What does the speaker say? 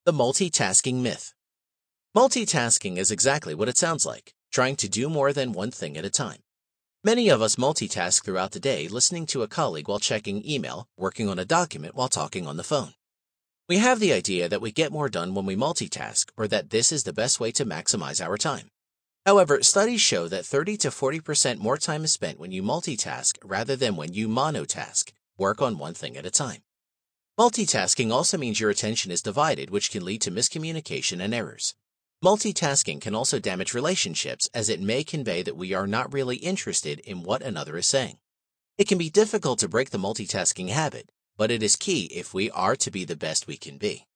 The multitasking myth. Multitasking is exactly what it sounds like, trying to do more than one thing at a time. Many of us multitask throughout the day, listening to a colleague while checking email, working on a document while talking on the phone. We have the idea that we get more done when we multitask, or that this is the best way to maximize our time. However, studies show that 30 to 40% more time is spent when you multitask rather than when you monotask, work on one thing at a time. Multitasking also means your attention is divided, which can lead to miscommunication and errors. Multitasking can also damage relationships, as it may convey that we are not really interested in what another is saying. It can be difficult to break the multitasking habit, but it is key if we are to be the best we can be.